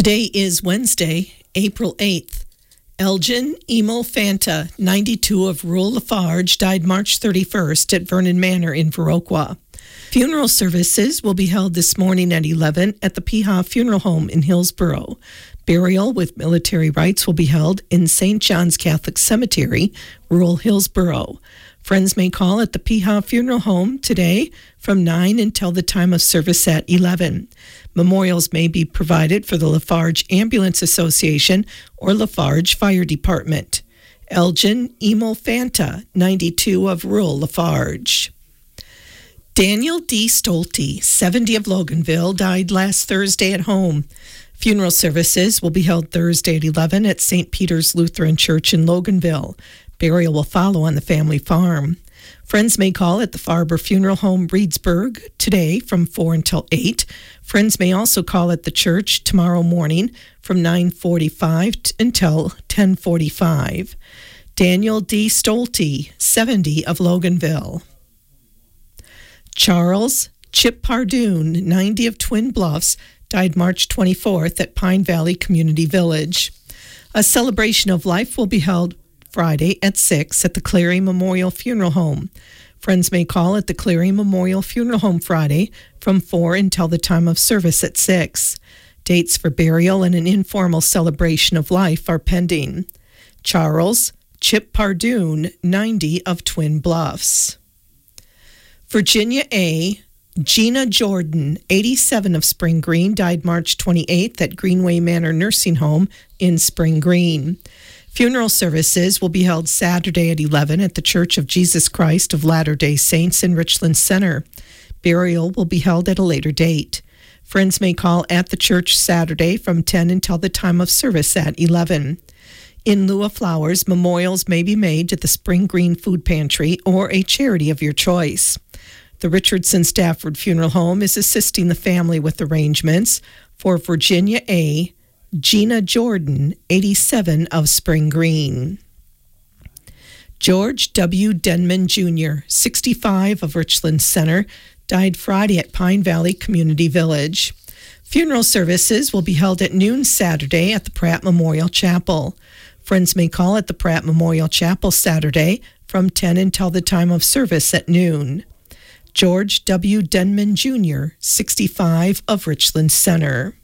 Today is Wednesday, April 8th. Elgin Emil Fanta, 92 of Rural Lafarge, died March 31st at Vernon Manor in Viroqua. Funeral services will be held this morning at 11 at the Piha Funeral Home in Hillsboro. Burial with military rites will be held in St. John's Catholic Cemetery, rural Hillsboro. Friends may call at the Piha Funeral Home today from 9 until the time of service at 11. Memorials may be provided for the Lafarge Ambulance Association or Lafarge Fire Department. Elgin Emil Fanta, 92 of rural Lafarge. Daniel D. Stolte, 70 of Loganville, died last Thursday at home. Funeral services will be held Thursday at 11 at St. Peter's Lutheran Church in Loganville. Burial will follow on the family farm. Friends may call at the Farber Funeral Home, Reedsburg, today from 4 until 8. Friends may also call at the church tomorrow morning from 9:45 until 10:45. Daniel D. Stolte, 70 of Loganville. Charles Chip Pardoon, 90 of Twin Bluffs, died March 24th at Pine Valley Community Village. A celebration of life will be held Friday at 6 at the Cleary Memorial Funeral Home. Friends may call at the Cleary Memorial Funeral Home Friday from 4 until the time of service at 6. Dates for burial and an informal celebration of life are pending. Charles Chip Pardoon, 90 of Twin Bluffs. Virginia A. Gina Jordan, 87 of Spring Green, died March 28th at Greenway Manor Nursing Home in Spring Green. Funeral services will be held Saturday at 11 at the Church of Jesus Christ of Latter-day Saints in Richland Center. Burial will be held at a later date. Friends may call at the church Saturday from 10 until the time of service at 11. In lieu of flowers, memorials may be made to the Spring Green Food Pantry or a charity of your choice. The Richardson Stafford Funeral Home is assisting the family with arrangements for Virginia A. Gina Jordan, 87 of Spring Green. George W. Denman Jr., 65 of Richland Center, died Friday at Pine Valley Community Village. Funeral services will be held at noon Saturday at the Pratt Memorial Chapel. Friends may call at the Pratt Memorial Chapel Saturday from 10 until the time of service at noon. George W. Denman Jr., 65 of Richland Center.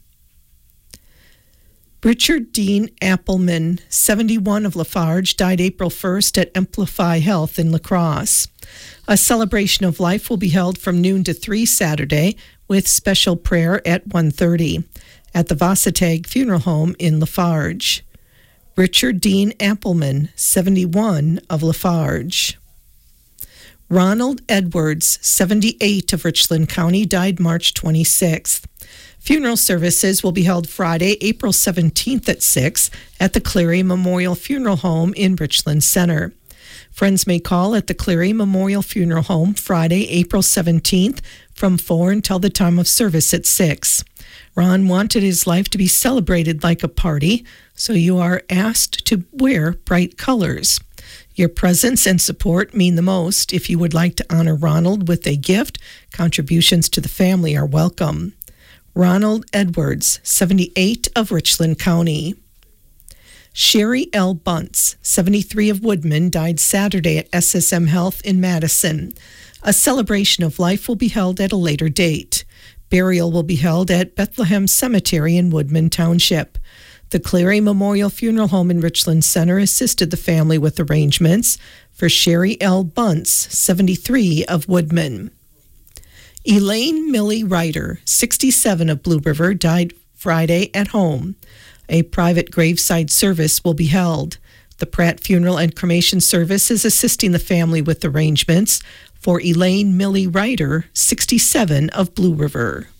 Richard Dean Appleman, 71 of Lafarge, died April 1st at Amplify Health in La Crosse. A celebration of life will be held from noon to 3 Saturday with special prayer at 1:30 at the Vassatag Funeral Home in Lafarge. Richard Dean Appleman, 71 of Lafarge. Ronald Edwards, 78 of Richland County, died March 26th. Funeral services will be held Friday, April 17th at 6 at the Cleary Memorial Funeral Home in Richland Center. Friends may call at the Cleary Memorial Funeral Home Friday, April 17th from 4 until the time of service at 6. Ron wanted his life to be celebrated like a party, so you are asked to wear bright colors. Your presence and support mean the most. If you would like to honor Ronald with a gift, contributions to the family are welcome. Ronald Edwards, 78 of Richland County. Sherry L. Bunce, 73 of Woodman, died Saturday at SSM Health in Madison. A celebration of life will be held at a later date. Burial will be held at Bethlehem Cemetery in Woodman Township. The Cleary Memorial Funeral Home in Richland Center assisted the family with arrangements for Sherry L. Bunce, 73 of Woodman. Elaine Millie Ryder, 67 of Blue River, died Friday at home. A private graveside service will be held. The Pratt Funeral and Cremation Service is assisting the family with arrangements for Elaine Millie Ryder, 67 of Blue River.